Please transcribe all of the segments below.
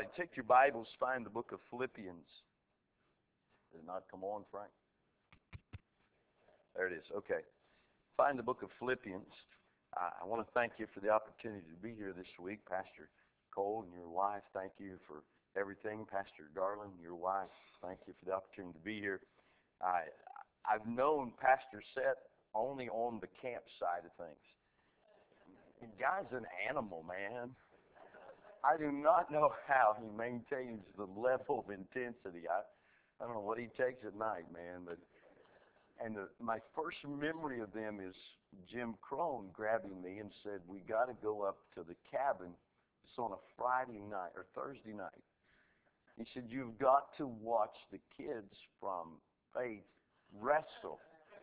right, take your Bibles, find the book of Philippians. Did it not come on, Frank? There it is. Okay. Find the book of Philippians. I want to thank you for the opportunity to be here this week. Pastor Cole and your wife, thank you for everything. Pastor Garland, your wife, thank you for the opportunity to be here. I've known Pastor Seth only on the camp side of things. The guy's an animal, man. I do not know how he maintains the level of intensity. I don't know what he takes at night, man. My first memory of them is Jim Crone grabbing me and said, "We got to go up to the cabin. It's on a Friday night or Thursday night." He said, "You've got to watch the kids from Faith wrestle."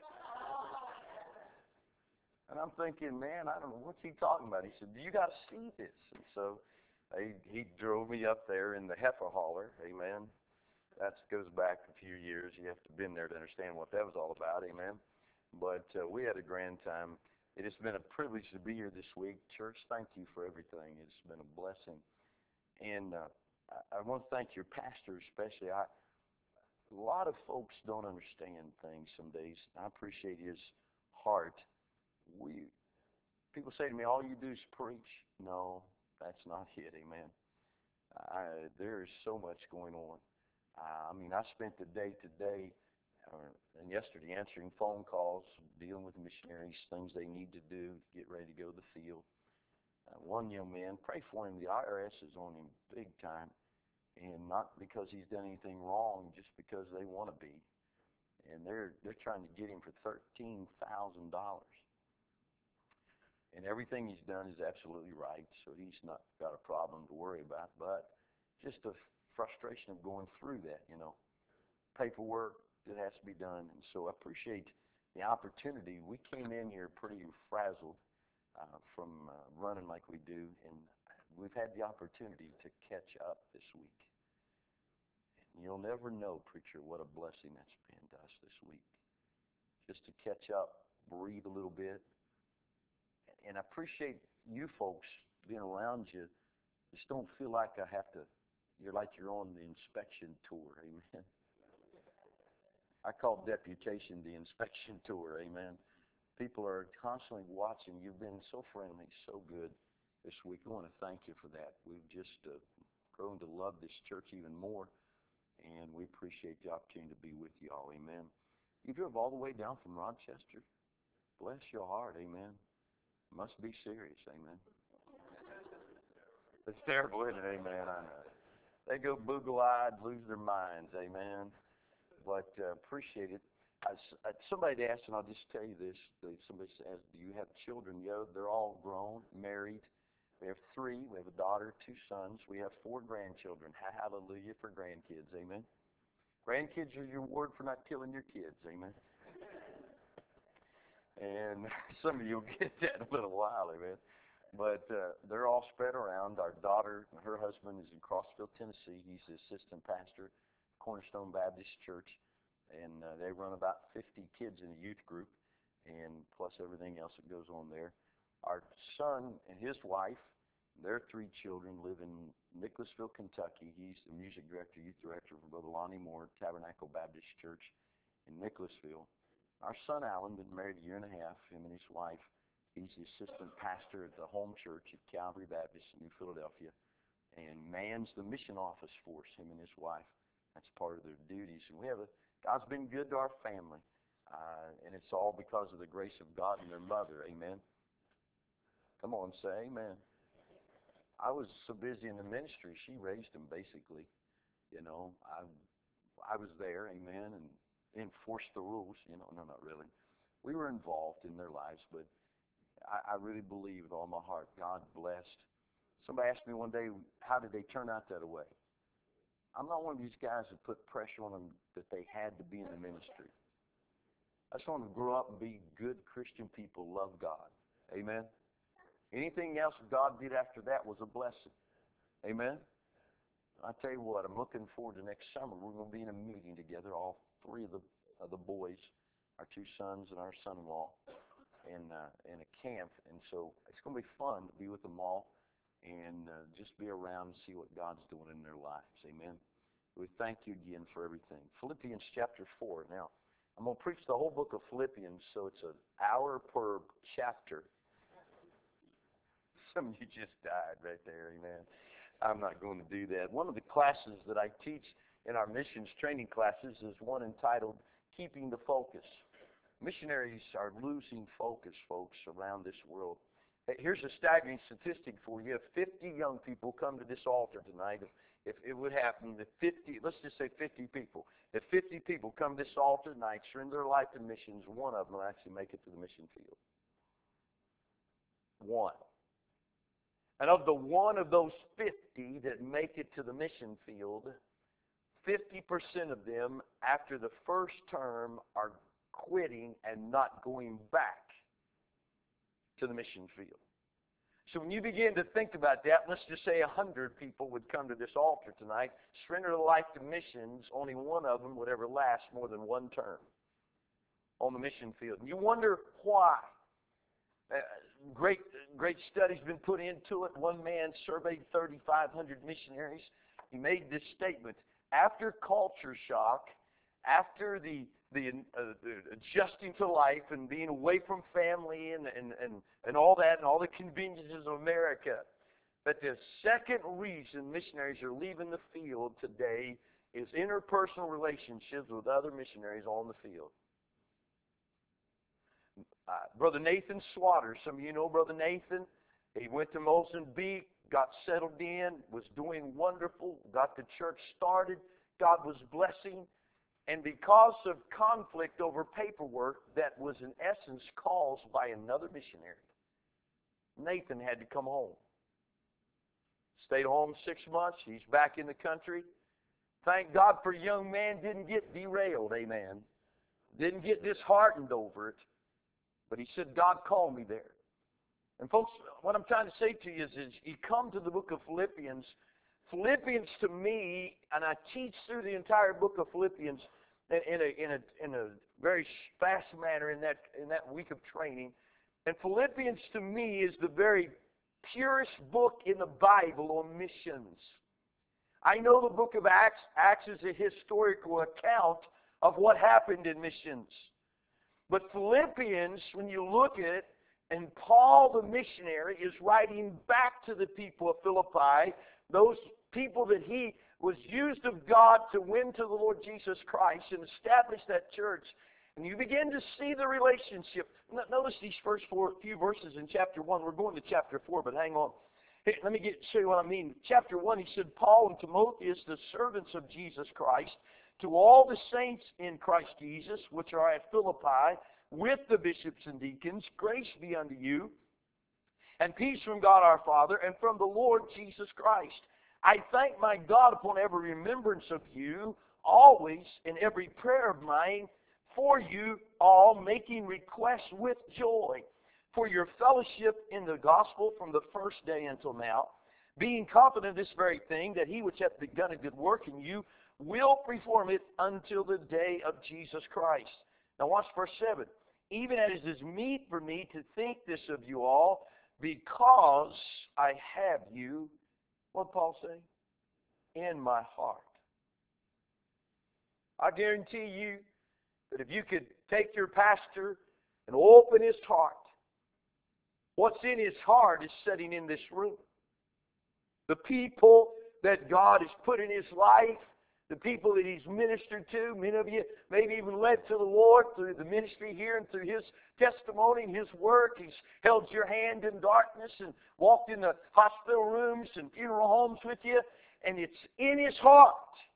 And I'm thinking, man, I don't know, what's he talking about? He said, "You got to see this." And so he drove me up there in the heifer hauler. Amen. That goes back a few years. You have to have been there to understand what that was all about. Amen. But we had a grand time. It has been a privilege to be here this week. Church, thank you for everything. It's been a blessing. And I want to thank your pastor especially. A lot of folks don't understand things some days. I appreciate his heart. People say to me, "All you do is preach." No, that's not it. Amen. There is so much going on. I spent the day today and yesterday answering phone calls, dealing with missionaries, things they need to do to get ready to go to the field. One young man, pray for him. The IRS is on him big time, and not because he's done anything wrong, just because they want to be. And they're trying to get him for $13,000. And everything he's done is absolutely right, so he's not got a problem to worry about. But just the frustration of going through that, paperwork that has to be done. And so I appreciate the opportunity. We came in here pretty frazzled from running like we do, and we've had the opportunity to catch up this week. And you'll never know, preacher, what a blessing that's been to us this week. Just to catch up, breathe a little bit. And I appreciate you folks being around you. Just don't feel like you're on the inspection tour. Amen. I call deputation the inspection tour. Amen. People are constantly watching. You've been so friendly, so good this week. I want to thank you for that. We've just grown to love this church even more, and we appreciate the opportunity to be with you all. Amen. You drove all the way down from Rochester. Bless your heart. Amen. Must be serious. Amen. It's terrible, isn't it? Amen. I know. They go boogle-eyed, lose their minds. Amen. But appreciate it. Somebody asked, and I'll just tell you this. Somebody asked, "Do you have children?" Yeah, they're all grown, married. We have 3. We have a daughter, 2 sons. We have 4 grandchildren. Hallelujah for grandkids. Amen. Grandkids are your reward for not killing your kids. Amen. And some of you will get that in a little while. Amen. But they're all spread around. Our daughter, her husband is in Crossville, Tennessee. He's the assistant pastor, Cornerstone Baptist Church, and they run about 50 kids in a youth group, and plus everything else that goes on there. Our son and his wife, their 3 children, live in Nicholasville, Kentucky. He's the music director, youth director for Brother Lonnie Moore, Tabernacle Baptist Church in Nicholasville. Our son Alan, been married a year and a half, him and his wife. He's the assistant pastor at the home church at Calvary Baptist in New Philadelphia, and mans the mission office for us, him and his wife. That's part of their duties. And God's been good to our family, and it's all because of the grace of God and their mother. Amen. Come on, say amen. I was so busy in the ministry, she raised them basically. I was there, amen, and enforced the rules. No, not really. We were involved in their lives, but I really believe with all my heart, God blessed. Somebody asked me one day, how did they turn out that way? I'm not one of these guys that put pressure on them that they had to be in the ministry. I just want them to grow up and be good Christian people, love God. Amen? Anything else God did after that was a blessing. Amen? I tell you what, I'm looking forward to next summer. We're going to be in a meeting together, all 3 of the boys, our 2 sons and our son-in-law, in a camp. And so it's going to be fun to be with them all. and just be around and see what God's doing in their lives. Amen. We thank you again for everything. Philippians chapter 4. Now, I'm going to preach the whole book of Philippians, so it's an hour per chapter. Some of you just died right there, amen. I'm not going to do that. One of the classes that I teach in our missions training classes is one entitled Keeping the Focus. Missionaries are losing focus, folks, around this world. Here's a staggering statistic for you. If 50 young people come to this altar tonight, if it would happen that 50, let's just say 50 people, if 50 people come to this altar tonight, surrender their life to missions, one of them will actually make it to the mission field. One. And of the one of those 50 that make it to the mission field, 50% of them, after the first term, are quitting and not going back to the mission field. So when you begin to think about that, let's just say 100 people would come to this altar tonight, surrender their life to missions, only one of them would ever last more than one term on the mission field. And you wonder why. Great studies been put into it. One man surveyed 3,500 missionaries. He made this statement: after culture shock, after the adjusting to life and being away from family and all that and all the conveniences of America, that the second reason missionaries are leaving the field today is interpersonal relationships with other missionaries on the field. Brother Nathan Swatter, some of you know Brother Nathan. He went to Mozambique, got settled in, was doing wonderful, got the church started. God was blessing. And because of conflict over paperwork that was in essence caused by another missionary, Nathan had to come home. Stayed home 6 months. He's back in the country. Thank God for a young man didn't get derailed, amen. Didn't get disheartened over it. But he said, God called me there. And folks, what I'm trying to say to you is you come to the book of Philippians. Philippians to me, and I teach through the entire book of Philippians in a very fast manner in that week of training. And Philippians to me is the very purest book in the Bible on missions. I know the book of Acts. Acts is a historical account of what happened in missions. But Philippians, when you look at it, and Paul the missionary is writing back to the people of Philippi, those people that he was used of God to win to the Lord Jesus Christ and establish that church. And you begin to see the relationship. Notice these first few verses in chapter 1. We're going to chapter 4, but hang on. Hey, let me show you what I mean. Chapter 1, he said, Paul and Timotheus, the servants of Jesus Christ, to all the saints in Christ Jesus, which are at Philippi, with the bishops and deacons, grace be unto you, and peace from God our Father, and from the Lord Jesus Christ. I thank my God upon every remembrance of you, always in every prayer of mine, for you all, making requests with joy, for your fellowship in the gospel from the first day until now, being confident of this very thing, that he which hath begun a good work in you will perform it until the day of Jesus Christ. Now watch verse 7. Even as it is meet for me to think this of you all, because I have you, what did Paul say? In my heart. I guarantee you that if you could take your pastor and open his heart, what's in his heart is sitting in this room. The people that God has put in his life, the people that he's ministered to, many of you maybe even led to the Lord through the ministry here and through his testimony and his work. He's held your hand in darkness and walked in the hospital rooms and funeral homes with you, and it's in his heart.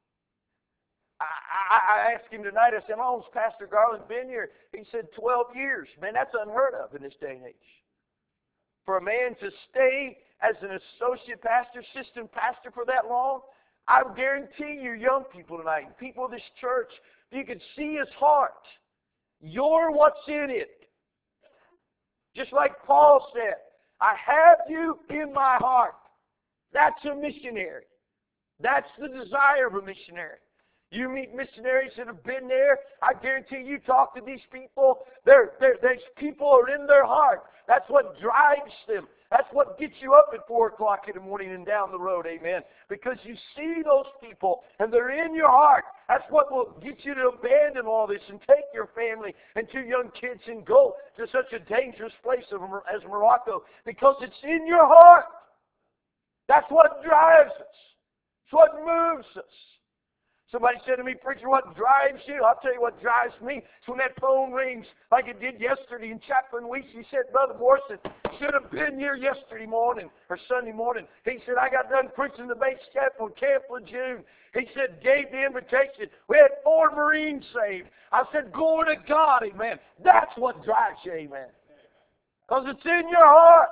I asked him tonight, I said, how long's Pastor Garland been here? He said 12 years. Man, that's unheard of in this day and age. For a man to stay as an associate pastor, assistant pastor for that long, I guarantee you, young people tonight, people of this church, if you could see his heart, you're what's in it. Just like Paul said, I have you in my heart. That's a missionary. That's the desire of a missionary. You meet missionaries that have been there. I guarantee you talk to these people. These people are in their heart. That's what drives them. That's what gets you up at 4 o'clock in the morning and down the road, amen. Because you see those people and they're in your heart. That's what will get you to abandon all this and take your family and 2 young kids and go to such a dangerous place as Morocco. Because it's in your heart. That's what drives us. It's what moves us. Somebody said to me, "Preacher, what drives you?" I'll tell you what drives me. It's when that phone rings like it did yesterday, and Chaplain Weesey said, "Brother Morrison, should have been here yesterday morning or Sunday morning." He said, "I got done preaching the base chapel in Camp Lejeune." He said, "Gave the invitation. We had 4 Marines saved." I said, "Glory to God, amen." That's what drives you, amen. Because it's in your heart.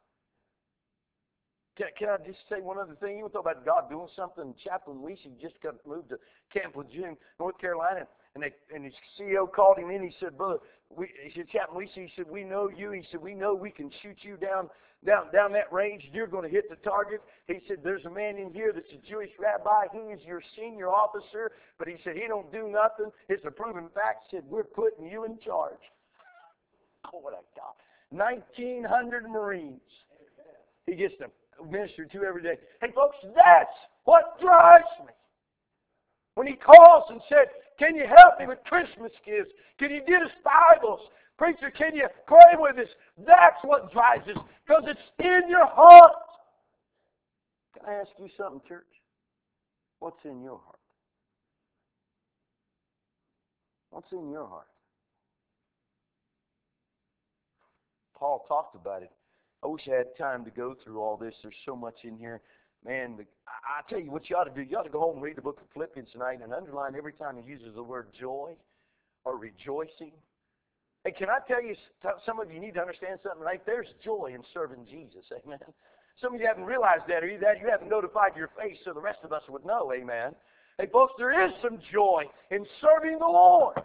Can I just say one other thing? You want to talk about God doing something? Chaplain Weesey just got moved to Camp Lejeune, North Carolina, and his CEO called him in. He said, "Brother," he said, "Chaplain Weesey," he said, "we know you." He said, "We know we can shoot you down that range. You're going to hit the target." He said, "There's a man in here that's a Jewish rabbi. He is your senior officer, but," he said, "he don't do nothing. It's a proven fact." He said, "We're putting you in charge." Oh, what a God. 1,900 Marines. He gets them. Minister to every day. Hey, folks, that's what drives me. When he calls and said, "Can you help me with Christmas gifts? Can you get us Bibles? Preacher, can you pray with us?" That's what drives us, because it's in your heart. Can I ask you something, church? What's in your heart? What's in your heart? Paul talked about it. I wish I had time to go through all this. There's so much in here. Man, I tell you what you ought to do. You ought to go home and read the book of Philippians tonight and underline every time he uses the word joy or rejoicing. Hey, can I tell you, some of you need to understand something, right? There's joy in serving Jesus, amen. Some of you haven't realized that, or that you haven't notified your face so the rest of us would know, amen. Hey, folks, there is some joy in serving the Lord.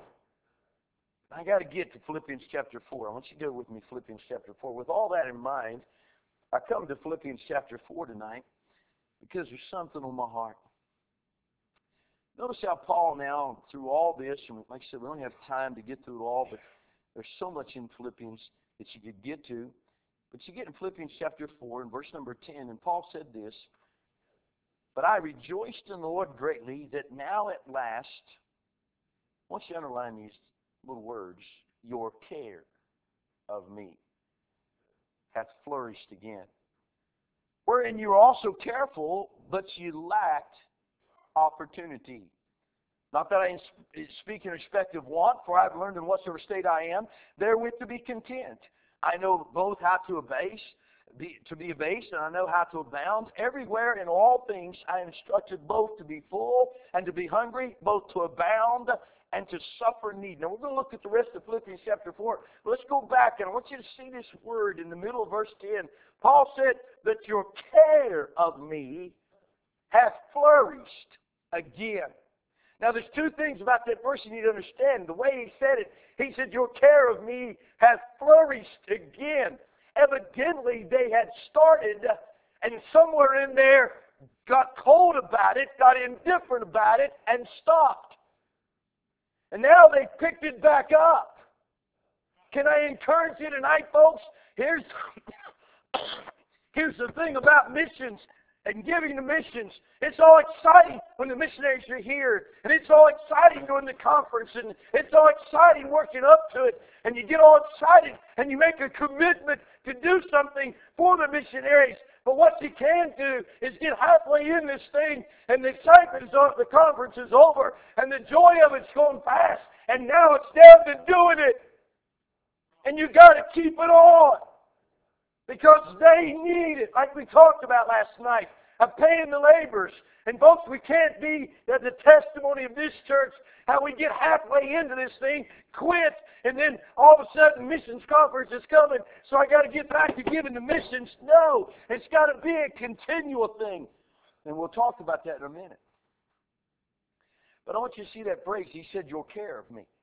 I got to get to Philippians chapter 4. I want you to go with me, Philippians chapter 4. With all that in mind, I come to Philippians chapter 4 tonight because there's something on my heart. Notice how Paul now, through all this, and like I said, we don't have time to get through it all, but there's so much in Philippians that you could get to. But you get in Philippians chapter 4 and verse number 10, and Paul said this, "But I rejoiced in the Lord greatly that now at last," I want you to underline these little words, "your care of me hath flourished again. Wherein you were also careful, but you lacked opportunity. Not that I speak in respect of want, for I have learned in whatsoever state I am, therewith to be content. I know both how to be abased, and I know how to abound. Everywhere in all things I am instructed both to be full and to be hungry, both to abound and to suffer need." Now we're going to look at the rest of Philippians chapter 4. Let's go back, and I want you to see this word in the middle of verse 10. Paul said that your care of me hath flourished again. Now there's 2 things about that verse you need to understand. The way he said it, he said, "Your care of me hath flourished again." Evidently they had started, and somewhere in there got cold about it, got indifferent about it, and stopped. And now they picked it back up. Can I encourage you tonight, folks? Here's the thing about missions and giving to missions. It's all exciting when the missionaries are here. And it's all exciting during the conference. And it's all exciting working up to it. And you get all excited and you make a commitment to do something for the missionaries. But what you can do is get halfway in this thing, and the excitement is on, the conference is over, and the joy of it's going past, and now it's down to doing it. And you got to keep it on, because they need it, like we talked about last night, of paying the laborers. And folks, we can't be the testimony of this church, how we get halfway into this thing, quit, and then all of a sudden missions conference is coming, so I got to get back to giving to missions. No, it's got to be a continual thing. And we'll talk about that in a minute. But I want you to see that phrase. He said, "Your care of me."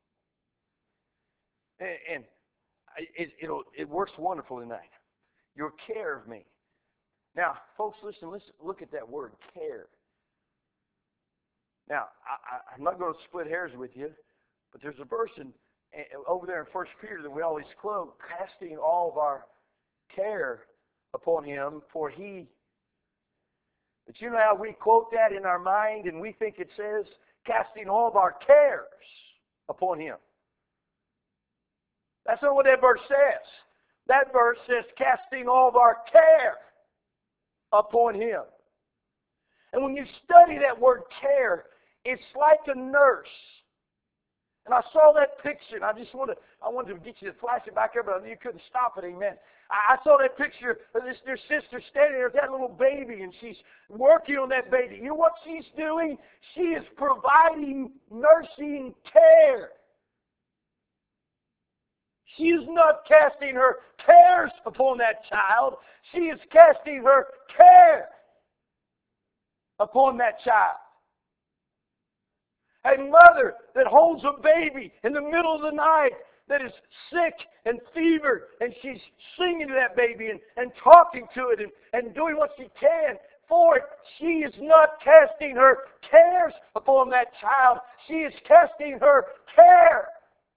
And it works wonderful tonight. Your care of me. Now, folks, listen, look at that word, care. Now, I'm not going to split hairs with you, but there's a verse over there in 1 Peter that we always quote, casting all of our care upon Him, for He. But you know how we quote that in our mind and we think it says, casting all of our cares upon Him. That's not what that verse says. That verse says, casting all of our care upon Him. And when you study that word care, it's like a nurse. And I saw that picture, and I wanted to get you to flash it back there, but I knew you couldn't stop it, amen. I saw that picture of their sister standing there with that little baby, and she's working on that baby. You know what she's doing? She is providing nursing care. She is not casting her cares upon that child. She is casting her care upon that child. A mother that holds a baby in the middle of the night that is sick and fevered, and she's singing to that baby and talking to it and doing what she can for it. She is not casting her cares upon that child. She is casting her care.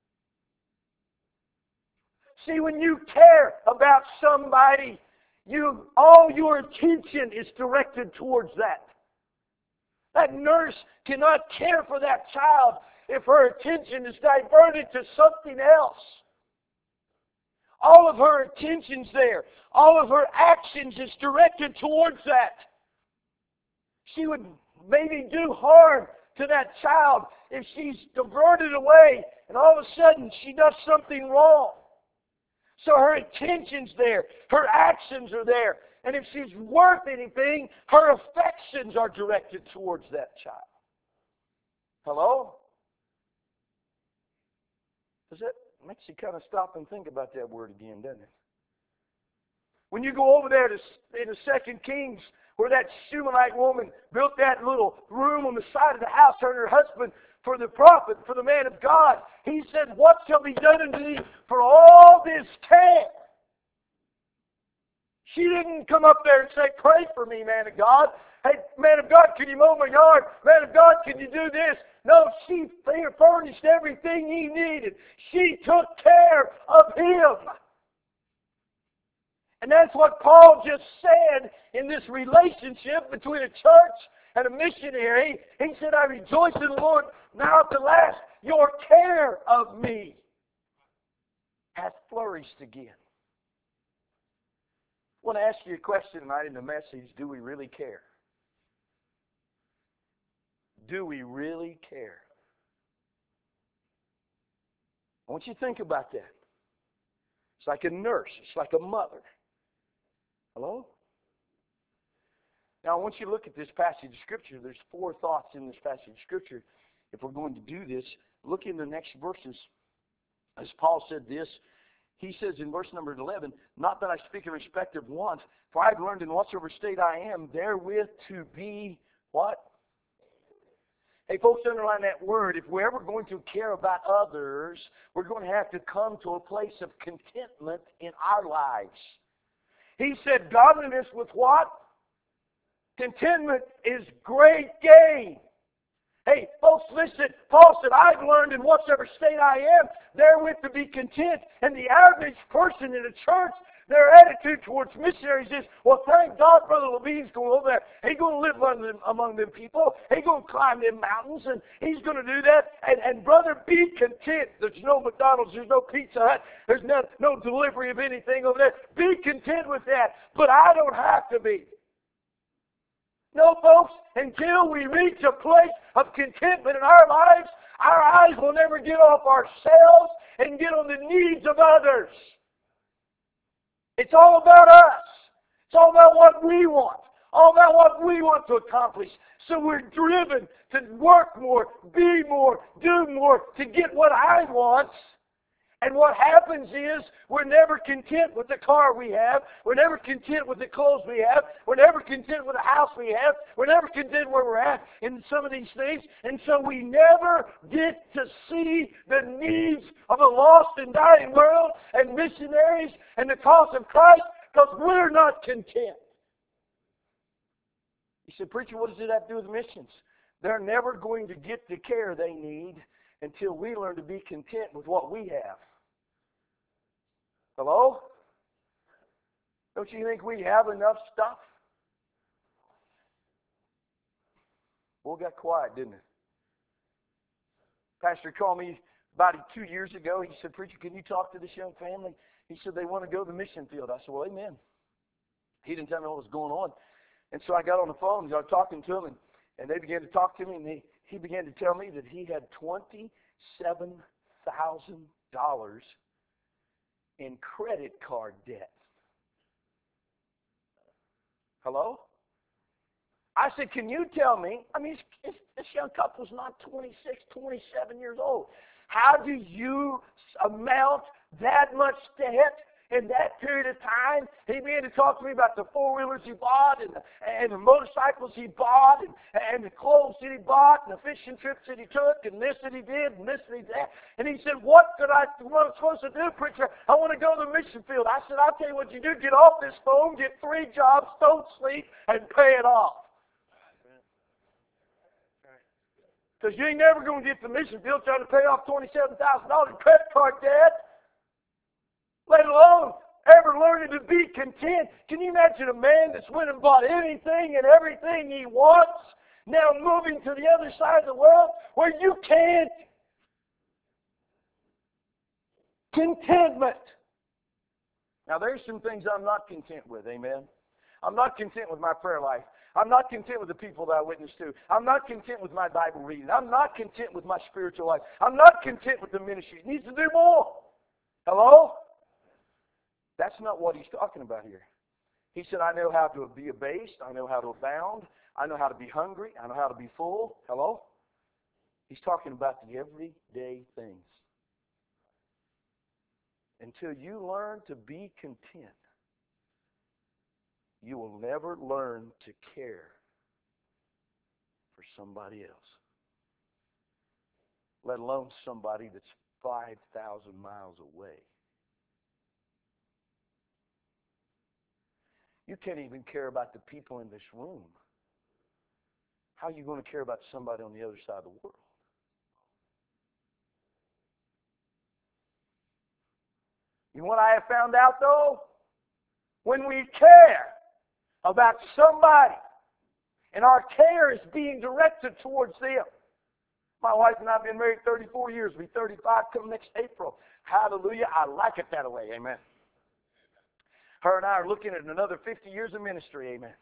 See, when you care about somebody, all your attention is directed towards that. That nurse cannot care for that child if her attention is diverted to something else. All of her attention's there. All of her actions is directed towards that. She would maybe do harm to that child if she's diverted away and all of a sudden she does something wrong. So her attention's there. Her actions are there. And if she's worth anything, her affections are directed towards that child. Hello? That makes you kind of stop and think about that word again, doesn't it? When you go over there in the 2 Kings, where that Shunammite woman built that little room on the side of the house, her and her husband, for the prophet, for the man of God, he said, what shall be done unto thee for all this care? She didn't come up there and say, pray for me, man of God. Hey, man of God, can you mow my yard? Man of God, can you do this? No, she furnished everything he needed. She took care of him. And that's what Paul just said in this relationship between a church and a missionary. He said, I rejoice in the Lord now at the last. Your care of me hath flourished again. I want to ask you a question tonight in the message. Do we really care? Do we really care? I want you to think about that. It's like a nurse. It's like a mother. Hello? Now, I want you to look at this passage of Scripture. There's 4 thoughts in this passage of Scripture. If we're going to do this, look in the next verses. As Paul said this, he says in verse number 11, not that I speak in respect of want, for I have learned in whatsoever state I am, therewith to be what? Hey, folks, underline that word. If we're ever going to care about others, we're going to have to come to a place of contentment in our lives. He said, godliness with what? Contentment is great gain. Hey, folks, listen. Paul said, I've learned in whatsoever state I am, therewith to be content. And the average person in a church, their attitude towards missionaries is, well, thank God Brother Levine's going over there. He's going to live among them people. He's going to climb them mountains, and he's going to do that. And brother, be content. There's no McDonald's. There's no Pizza Hut. There's no delivery of anything over there. Be content with that. But I don't have to be. No, folks, until we reach a place of contentment in our lives, our eyes will never get off ourselves and get on the needs of others. It's all about us. It's all about what we want. All about what we want to accomplish. So we're driven to work more, be more, do more to get what I want. And what happens is we're never content with the car we have. We're never content with the clothes we have. We're never content with the house we have. We're never content where we're at in some of these things. And so we never get to see the needs of a lost and dying world and missionaries and the cause of Christ because we're not content. You said, preacher, what does it have to do with missions? They're never going to get the care they need until we learn to be content with what we have. Hello? Don't you think we have enough stuff? Boy, got quiet, didn't it? Pastor called me about 2 years ago. He said, "Preacher, can you talk to this young family?" He said, "They want to go to the mission field." I said, "Well, amen." He didn't tell me what was going on. And so I got on the phone and started talking to him, and they began to talk to me, and he began to tell me that he had $27,000 in credit card debt. Hello? I said, "Can you tell me?" I mean, this young couple's not 26, 27 years old. How do you amount that much debt in that period of time? He began to talk to me about the four-wheelers he bought and the motorcycles he bought and the clothes that he bought and the fishing trips that he took and this that he did and this that he did. And he said, what am I supposed to do, preacher? I want to go to the mission field. I said, I'll tell you what you do. Get off this phone, get 3 jobs, don't sleep, and pay it off. Because you ain't never going to get to the mission field trying to pay off $27,000 in credit card debt, let alone ever learning to be content. Can you imagine a man that's went and bought anything and everything he wants, now moving to the other side of the world where you can't? Contentment. Now, there's some things I'm not content with, amen? I'm not content with my prayer life. I'm not content with the people that I witness to. I'm not content with my Bible reading. I'm not content with my spiritual life. I'm not content with the ministry. It needs to do more. Hello? That's not what he's talking about here. He said, I know how to be abased. I know how to abound. I know how to be hungry. I know how to be full. Hello? He's talking about the everyday things. Until you learn to be content, you will never learn to care for somebody else, let alone somebody that's 5,000 miles away. You can't even care about the people in this room. How are you going to care about somebody on the other side of the world? You know what I have found out, though? When we care about somebody, and our care is being directed towards them. My wife and I have been married 34 years. We'll be 35 come next April. Hallelujah. I like it that way. Amen. Her and I are looking at another 50 years of ministry. Amen.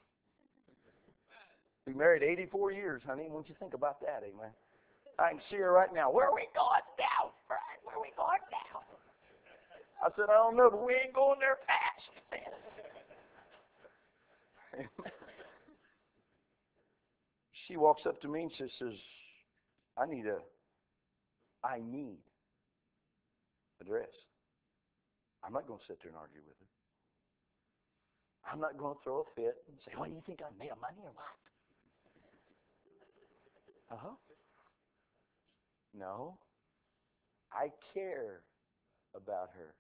We married 84 years, honey. Won't you think about that? Amen. I can see her right now. Where are we going now, Frank? Where are we going now? I said, I don't know, but we ain't going there fast. She walks up to me and says, I need address. I'm not going to sit there and argue with her. I'm not going to throw a fit and say, well, you think I made money or what? Uh-huh. No. I care about her.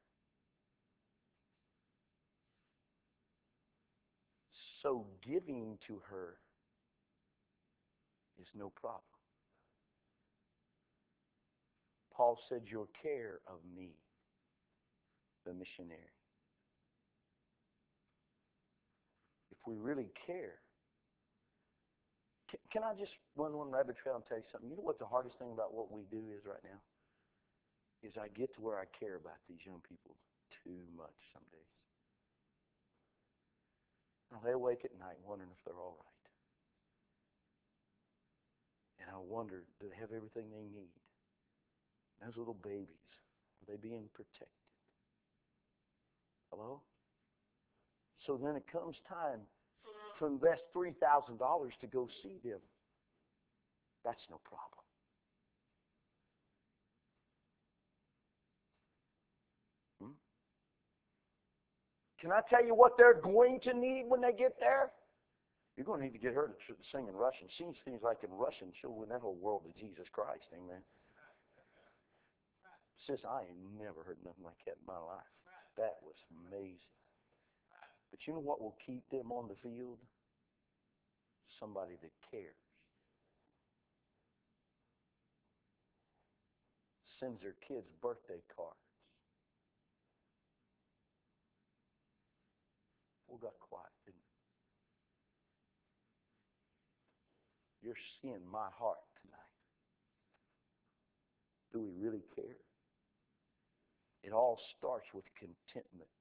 So giving to her is no problem. Paul said, your care of me, the missionary. If we really care. Can I just run one rabbit trail and tell you something? You know what the hardest thing about what we do is right now? Is I get to where I care about these young people too much some days. I lay awake at night wondering if they're all right. And I wonder, do they have everything they need? Those little babies, are they being protected? Hello? So then it comes time to invest $3,000 to go see them. That's no problem. Can I tell you what they're going to need when they get there? You're going to need to get her to sing in Russian. She seems like in Russian, she'll win that whole world to Jesus Christ. Amen. Sis, I ain't never heard nothing like that in my life. That was amazing. But you know what will keep them on the field? Somebody that cares. sends their kids birthday cards. We got quiet, didn't it? You're seeing my heart tonight. Do we really care? It all starts with contentment.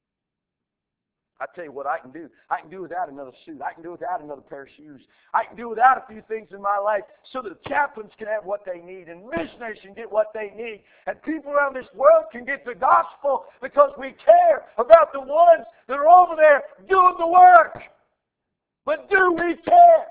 I tell you what I can do. I can do without another suit. I can do without another pair of shoes. I can do without a few things in my life so that chaplains can have what they need and missionaries can get what they need and people around this world can get the gospel because we care about the ones that are over there doing the work. But do we care?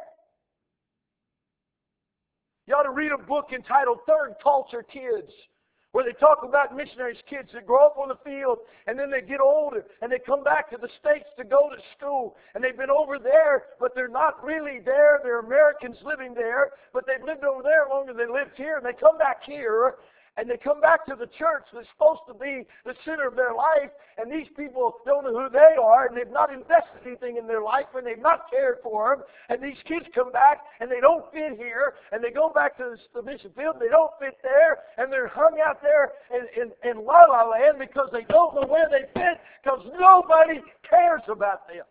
You ought to read a book entitled Third Culture Kids, where they talk about missionaries' kids that grow up on the field and then they get older and they come back to the States to go to school and they've been over there but they're not really there. They're Americans living there, but they've lived over there longer than they lived here, and they come back here and they come back to the church that's supposed to be the center of their life, and these people don't know who they are, and they've not invested anything in their life, and they've not cared for them, and these kids come back, and they don't fit here, and they go back to the mission field, and they don't fit there, and they're hung out there in la-la land because they don't know where they fit, because nobody cares about them.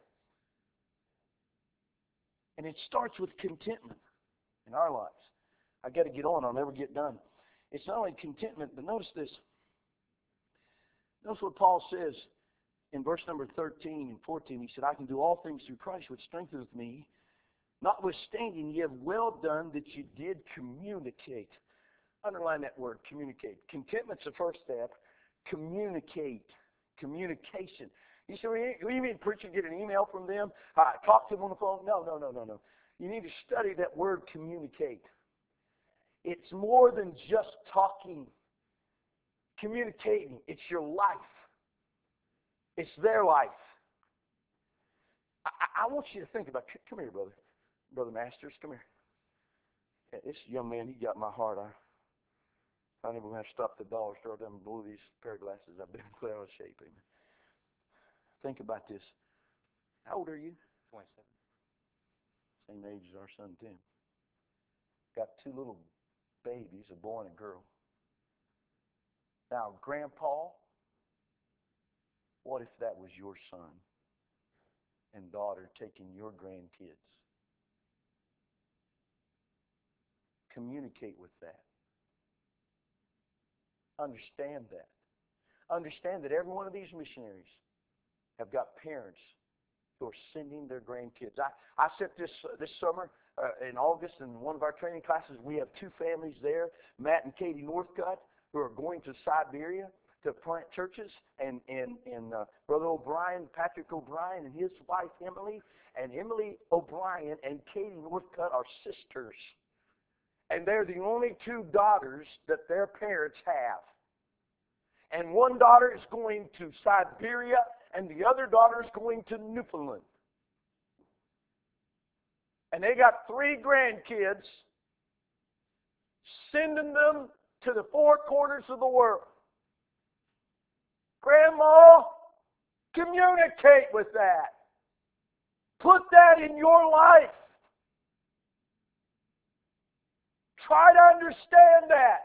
And it starts with contentment in our lives. I got to get on. I'll never get done. It's not only contentment, but notice this. Notice what Paul says in verse number 13 and 14. He said, I can do all things through Christ which strengtheneth me. Notwithstanding, ye have well done that you did communicate. Underline that word, communicate. Contentment's the first step. Communicate. Communication. You say, what do you mean, preacher, get an email from them? Talk to them on the phone? No. You need to study that word, communicate. It's more than just talking. Communicating. It's your life. It's their life. I want you to think about, come here, brother. Brother Masters, come here. Yeah, this young man, he got my heart. I never have to stop at the dollar store down below these pair of glasses. I've been clear out of shape. Amen. Think about this. How old are you? 27. Same age as our son Tim. Got two little babies, a boy and a girl. Now, Grandpa, what if that was your son and daughter taking your grandkids? Communicate with that. Understand that. Understand that every one of these missionaries have got parents who are sending their grandkids. I sent this summer in August in one of our training classes. We have two families there, Matt and Katie Northcutt, who are going to Siberia to plant churches, and Brother O'Brien, Patrick O'Brien, and his wife Emily, and Emily O'Brien and Katie Northcutt are sisters. And they're the only two daughters that their parents have. And one daughter is going to Siberia, and the other daughter is going to Newfoundland. And they got 3 grandkids, sending them to the 4 corners of the world. Grandma, communicate with that. Put that in your life. Try to understand that.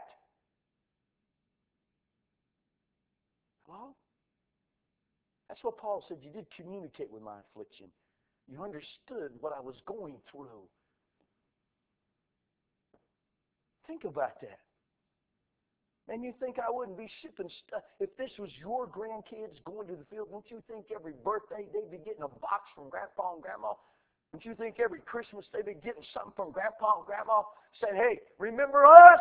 Hello? That's what Paul said. You did communicate with my affliction. You understood what I was going through. Think about that. And you think I wouldn't be shipping stuff? If this was your grandkids going to the field, don't you think every birthday they'd be getting a box from Grandpa and Grandma? Don't you think every Christmas they'd be getting something from Grandpa and Grandma saying, hey, remember us?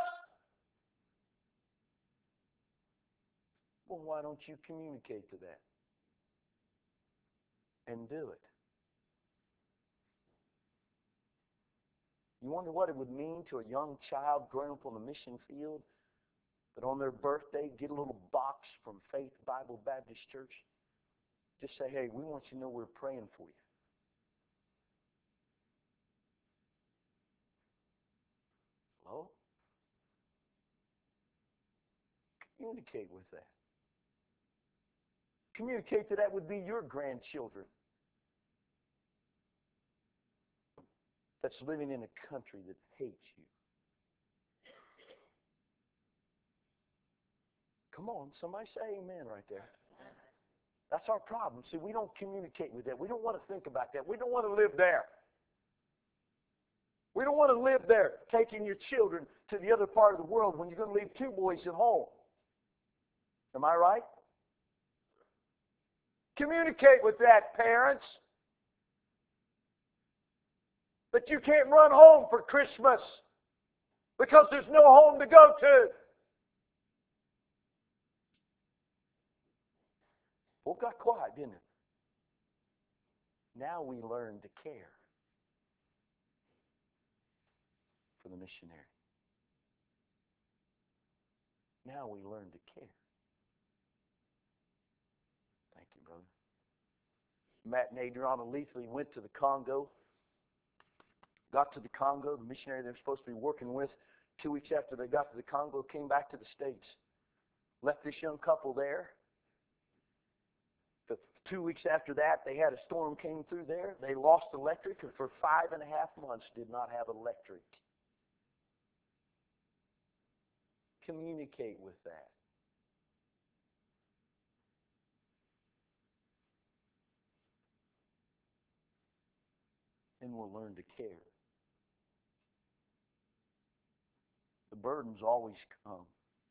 Well, why don't you communicate to that? And do it. You wonder what it would mean to a young child growing up on the mission field that on their birthday get a little box from Faith Bible Baptist Church? Just say, hey, we want you to know we're praying for you. Hello? Communicate with that. Communicate that would be your grandchildren that's living in a country that hates you. on, somebody say amen right there. That's our problem. See, we don't communicate with that. We don't want to think about that. We don't want to live there. We don't want to live there, taking your children to the other part of the world when you're going to leave two boys at home. Am I right? Communicate with that, parents. But you can't run home for Christmas because there's no home to go to. Well, it got quiet, didn't it? Now we learn to care for the missionary. Now we learn to care. Thank you, brother. Matt and Adriana Leathley went to the Congo. Got to the Congo. The missionary they were supposed to be working with, 2 weeks after they got to the Congo, came back to the States. Left this young couple there. 2 weeks after that, they had a storm came through there. They lost electric, and for 5.5 months did not have electric. Communicate with that. And we'll learn to care. The burdens always come.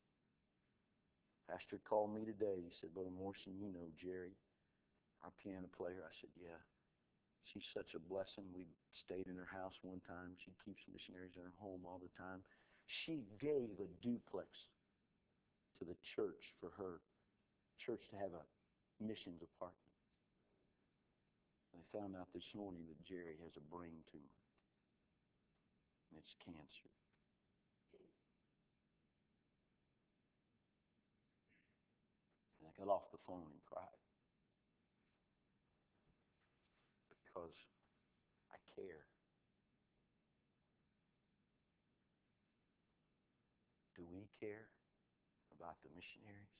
Pastor called me today. He said, Brother Morrison, you know Jerry, our piano player. I said, yeah. She's such a blessing. We stayed in her house one time. She keeps missionaries in her home all the time. She gave a duplex to the church for her church to have a missions apartment. I found out this morning that Jerry has a brain tumor. And it's cancer. And I got off the phone and cried. Because I care. Do we care about the missionaries?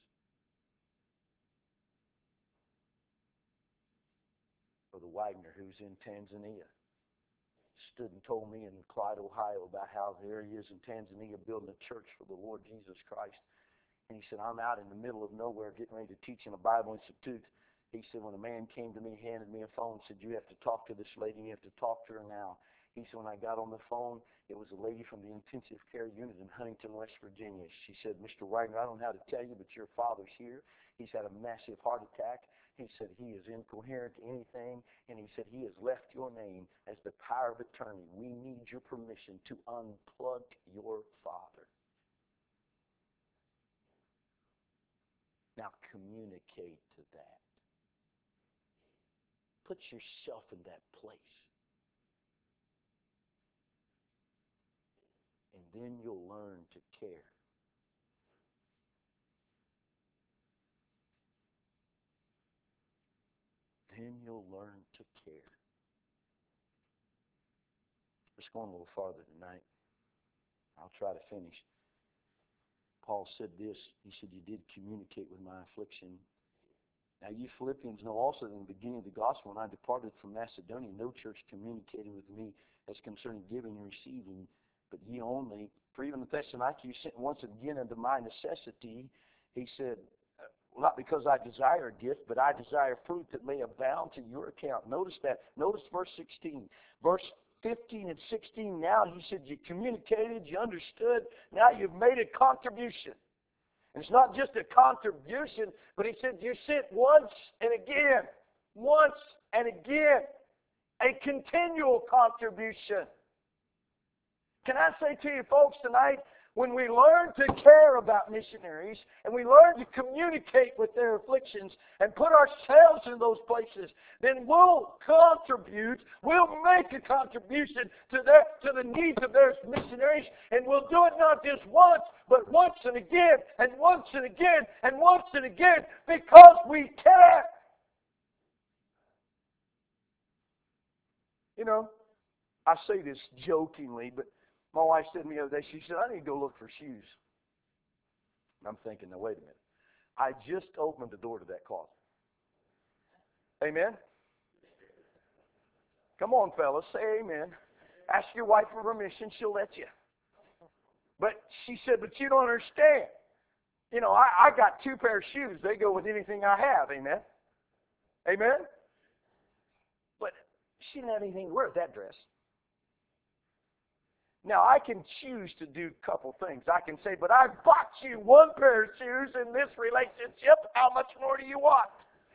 Brother Wagner, who's in Tanzania, stood and told me in Clyde, Ohio, about how there he is in Tanzania building a church for the Lord Jesus Christ. And he said, I'm out in the middle of nowhere getting ready to teach in a Bible Institute. He said, when a man came to me, handed me a phone, said, you have to talk to this lady, you have to talk to her now. He said, when I got on the phone, it was a lady from the intensive care unit in Huntington, West Virginia. She said, Mr. Wagner, I don't know how to tell you, but your father's here. He's had a massive heart attack. He said he is incoherent to anything, and he said he has left your name as the power of attorney. We need your permission to unplug your father. Now communicate to that. Put yourself in that place. And then you'll learn to care. Then you'll learn to care. Let's go on a little farther tonight. I'll try to finish. Paul said this. He said, you did communicate with my affliction. Now you Philippians know also that in the beginning of the gospel, when I departed from Macedonia, no church communicated with me as concerning giving and receiving, but ye only. For even the Thessalonica you sent once again unto my necessity. He said, not because I desire a gift, but I desire fruit that may abound to your account. Notice that. Notice verse 16. Verse 15 and 16 now, he said, you communicated, you understood, now you've made a contribution. And it's not just a contribution, but he said, you sent once and again, a continual contribution. Can I say to you folks tonight, when we learn to care about missionaries and we learn to communicate with their afflictions and put ourselves in those places, then we'll contribute, we'll make a contribution to the needs of their missionaries, and we'll do it not just once, but once and again, and once and again, and once and again, because we care. You know, I say this jokingly, but my wife said to me the other day, she said, I need to go look for shoes. I'm thinking, now wait a minute. I just opened the door to that closet. Amen? Come on, fellas, say amen. Ask your wife for permission, she'll let you. But she said, but you don't understand. You know, I got 2 pair of shoes. They go with anything I have. Amen? Amen? But she didn't have anything to wear with that dress. Now, I can choose to do a couple things. I can say, but I bought you 1 pair of shoes in this relationship. How much more do you want?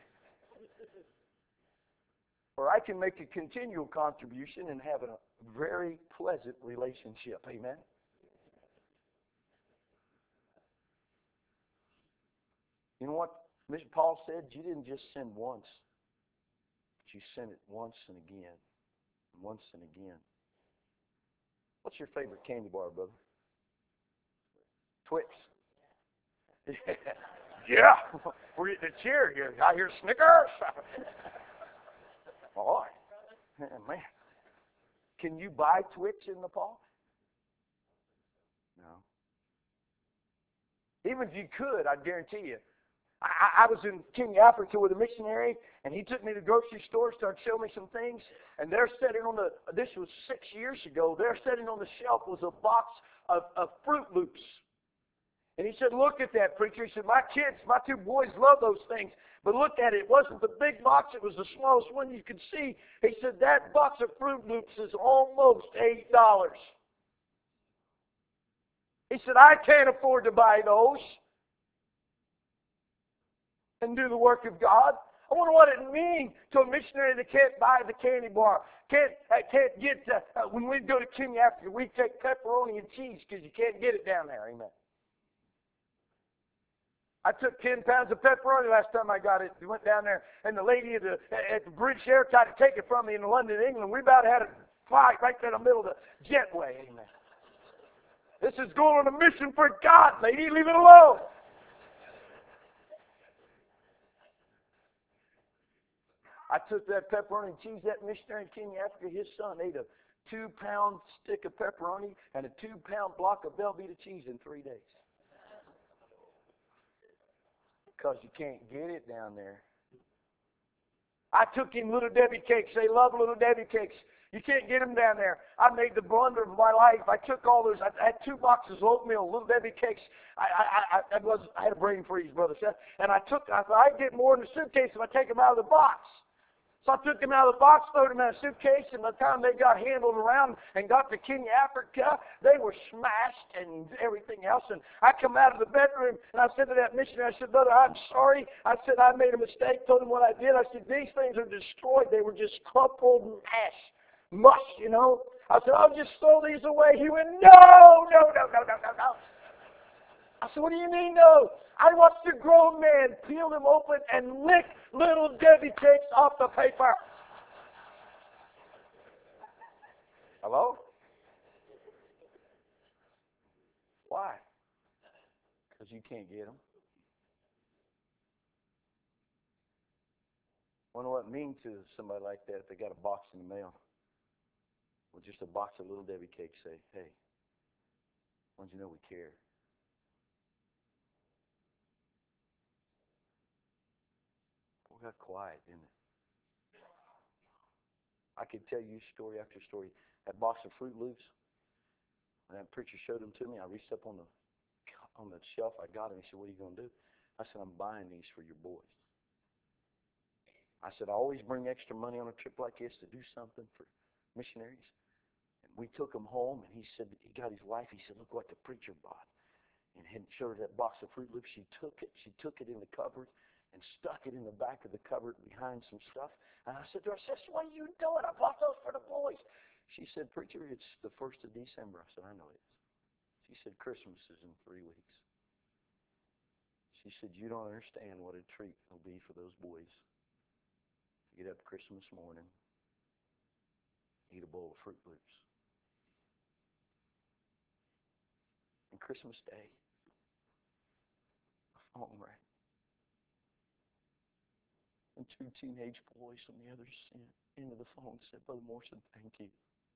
Or I can make a continual contribution and have a very pleasant relationship. Amen? You know what Mr. Paul said? You didn't just sin once, but you sin it once and again, and once and again. What's your favorite candy bar, brother? Twix. Yeah. We're getting a cheer here. I hear Snickers. Boy. Man. Can you buy Twix in Nepal? No. Even if you could, I guarantee you. I was in Kenya, Africa with a missionary, and he took me to the grocery store, started showing me some things, and they're sitting on this was 6 years ago, they're sitting on the shelf was a box of Fruit Loops. And he said, look at that, preacher. He said, my 2 boys love those things. But look at it. It wasn't the big box. It was the smallest one you could see. He said, that box of Fruit Loops is almost $8. He said, I can't afford to buy those and do the work of God. I wonder what it means to a missionary that can't buy the candy bar. Can't get, when we go to Kenya Africa, we take pepperoni and cheese because you can't get it down there. Amen. I took 10 pounds of pepperoni last time I got it. We went down there, and the lady at the British Air tried to take it from me in London, England. We about had a fight right there in the middle of the jetway. Amen. This is going on a mission for God, lady. Leave it alone. I took that pepperoni and cheese, that missionary in Kenya Africa, his son ate a 2-pound stick of pepperoni and a 2-pound block of Velveeta cheese in 3 days. Because you can't get it down there. I took him Little Debbie cakes. They love Little Debbie cakes. You can't get them down there. I made the blunder of my life. I took all those. I had 2 boxes of oatmeal, Little Debbie cakes. I had a brain freeze, brother. And I thought I'd get more in the suitcase if I take them out of the box. So I took them out of the box, threw them in a suitcase, and by the time they got handled around and got to Kenya, Africa, they were smashed and everything else. And I come out of the bedroom, and I said to that missionary, I said, brother, I'm sorry. I said, I made a mistake, told him what I did. I said, these things are destroyed. They were just crumpled mush, you know. I said, I'll just throw these away. He went, no. I said, what do you mean, no? I watched a grown man peel them open and lick Little Debbie cakes off the paper. Hello? Why? Because you can't get them. Wonder what it means to somebody like that if they got a box in the mail with just a box of Little Debbie cakes. Say, hey, why don't you know we care? We got quiet, didn't it? I could tell you story after story. That box of Fruit Loops, when that preacher showed them to me, I reached up on the shelf. I got them. He said, what are you going to do? I said, I'm buying these for your boys. I said, I always bring extra money on a trip like this to do something for missionaries. And we took them home, and he said, he got his wife. He said, look what the preacher bought. And he showed her that box of Fruit Loops. She took it in the cupboard and stuck it in the back of the cupboard behind some stuff. And I said to her, sister, what are you doing? I bought those for the boys. She said, preacher, it's the 1st of December. I said, I know it is. She said, Christmas is in 3 weeks. She said, you don't understand what a treat it'll be for those boys to get up Christmas morning, eat a bowl of Fruit Loops. And Christmas Day, the phone rang. And 2 teenage boys on the other end of the phone said, Brother Morrison, thank you.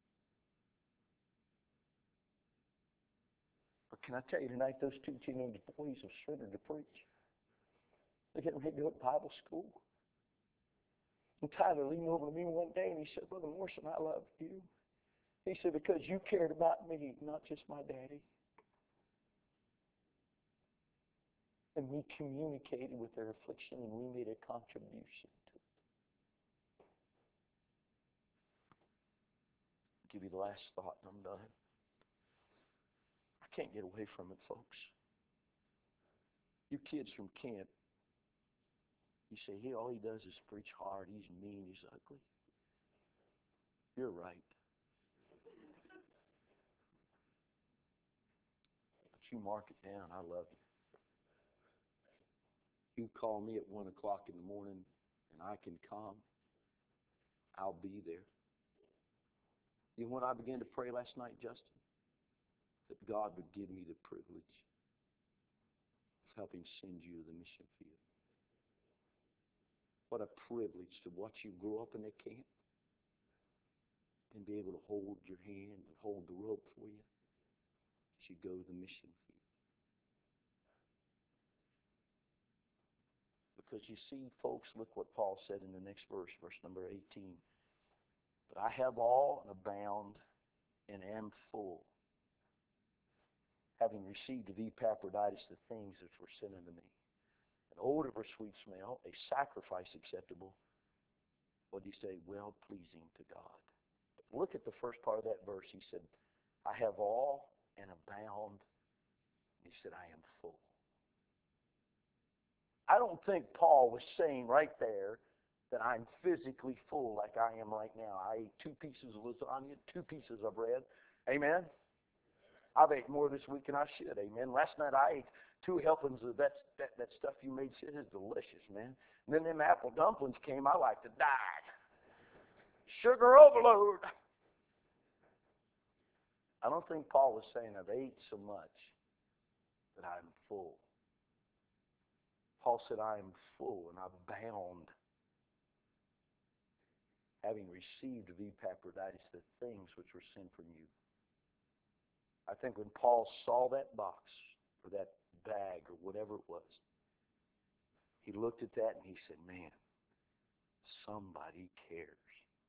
But can I tell you tonight, those 2 teenage boys are surrendered to preach. They're getting ready to go to Bible school. And Tyler leaned over to me one day and he said, Brother Morrison, I love you. He said, because you cared about me, not just my daddy. And we communicated with their affliction, and we made a contribution to it. I'll give you the last thought, and I'm done. I can't get away from it, folks. You kids from camp, you say, "Hey, all he does is preach hard. He's mean. He's ugly." You're right. But you mark it down. I love you. You call me at 1 o'clock in the morning, and I can come. I'll be there. You know what I began to pray last night, Justin? That God would give me the privilege of helping send you to the mission field. What a privilege to watch you grow up in that camp and be able to hold your hand and hold the rope for you as you go to the mission field. Because you see, folks, look what Paul said in the next verse, verse number 18. But I have all and abound and am full, having received of Epaphroditus the things which were sent unto me, an odor of a sweet smell, a sacrifice acceptable. What do you say? Well pleasing to God. But look at the first part of that verse. He said, I have all and abound. He said, I am full. I don't think Paul was saying right there that I'm physically full like I am right now. I ate 2 pieces of lasagna, 2 pieces of bread. Amen? I've ate more this week than I should. Amen? Last night I ate 2 helpings of that stuff you made. It is delicious, man. And then them apple dumplings came. I like to die. Sugar overload. I don't think Paul was saying I've ate so much that I'm full. Paul said I am full and I abound, having received of Epaphroditus the things which were sent from you. I think when Paul saw that box or that bag or whatever it was, he looked at that and he said, man, somebody cares.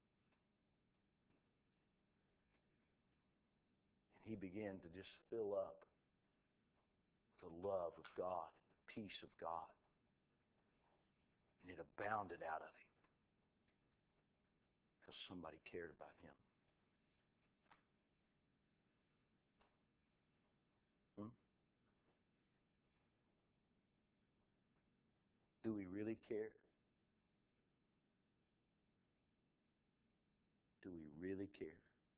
And he began to just fill up the love of God, the peace of God. And it abounded out of him because somebody cared about him. Do we really care? Do we really care?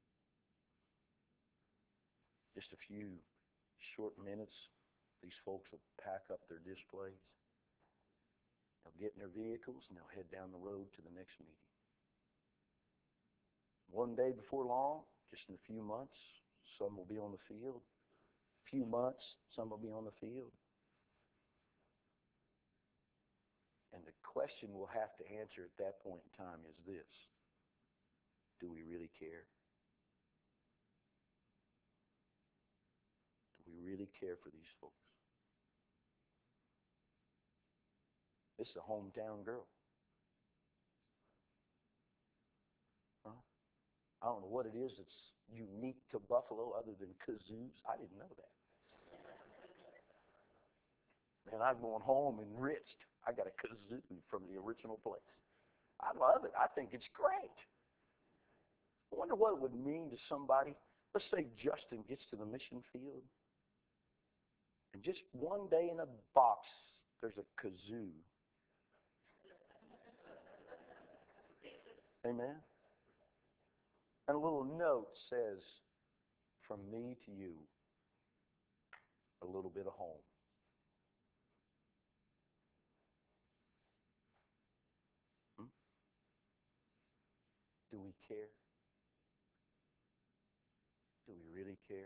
Just a few short minutes, these folks will pack up their displays. They'll get in their vehicles and they'll head down the road to the next meeting. One day before long, just in a few months, some will be on the field. A few months, some will be on the field. And the question we'll have to answer at that point in time is this: do we really care? Do we really care for these folks? This is a hometown girl. Huh? I don't know what it is that's unique to Buffalo other than kazoos. I didn't know that. Man, I'm going home enriched. I got a kazoo from the original place. I love it. I think it's great. I wonder what it would mean to somebody. Let's say Justin gets to the mission field, and just one day in a box, there's a kazoo. Amen? And a little note says, from me to you, a little bit of home. Do we care? Do we really care?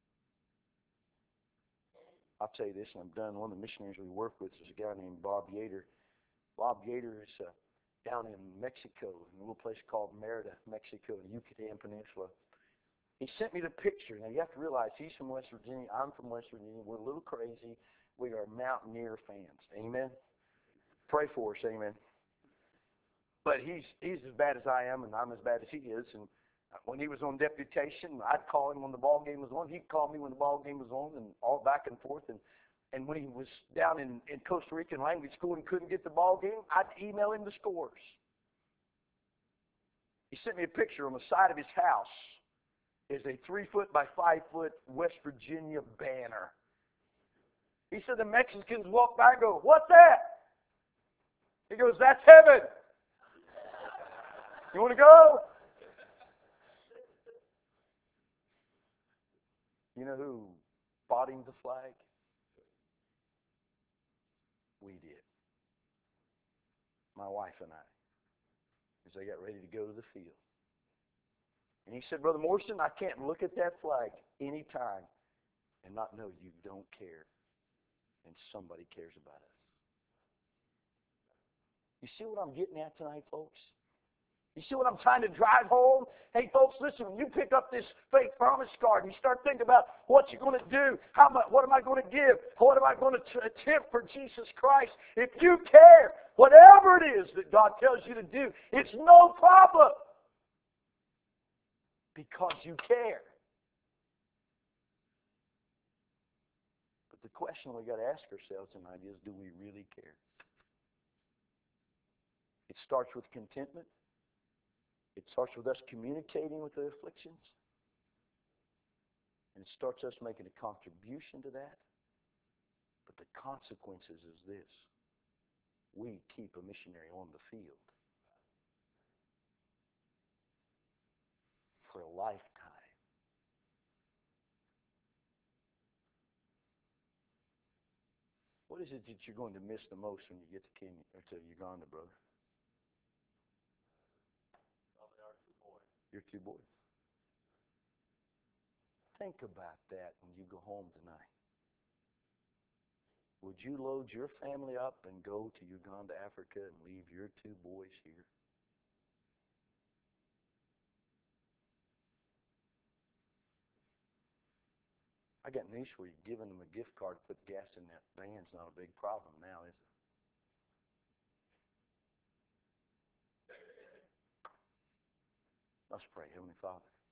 I'll tell you this, and I'm done. One of the missionaries we work with is a guy named Bob Yater. Bob Yater is down in Mexico, in a little place called Merida, Mexico, the Yucatan Peninsula. He sent me the picture. Now, you have to realize he's from West Virginia. I'm from West Virginia. We're a little crazy. We are Mountaineer fans. Amen? Pray for us. Amen. But he's as bad as I am, and I'm as bad as he is. And when he was on deputation, I'd call him when the ball game was on. He'd call me when the ball game was on, and all back and forth. And And when he was down in Costa Rican language school and couldn't get the ball game, I'd email him the scores. He sent me a picture on the side of his house. Is a 3-foot by 5-foot West Virginia banner. He said the Mexicans walk by and go, "What's that?" He goes, "That's heaven. You want to go?" You know who bought him the flag? We did. My wife and I. As they got ready to go to the field. And he said, "Brother Morrison, I can't look at that flag any time and not know you don't care. And somebody cares about us." You see what I'm getting at tonight, folks? You see what I'm trying to drive home? Hey, folks, listen, when you pick up this fake promise card and you start thinking about what you're going to do, what am I going to give, what am I going to attempt for Jesus Christ, if you care, whatever it is that God tells you to do, it's no problem. Because you care. But the question we got to ask ourselves tonight is, do we really care? It starts with contentment. It starts with us communicating with the afflictions. And it starts us making a contribution to that. But the consequences is this. We keep a missionary on the field for a lifetime. What is it that you're going to miss the most when you get to Kenya or to Uganda, brother? Your 2 boys. Think about that when you go home tonight. Would you load your family up and go to Uganda, Africa, and leave your 2 boys here? I got news for you. Giving them a gift card to put gas in that van's not a big problem now, is it? Let's pray. Heavenly Father,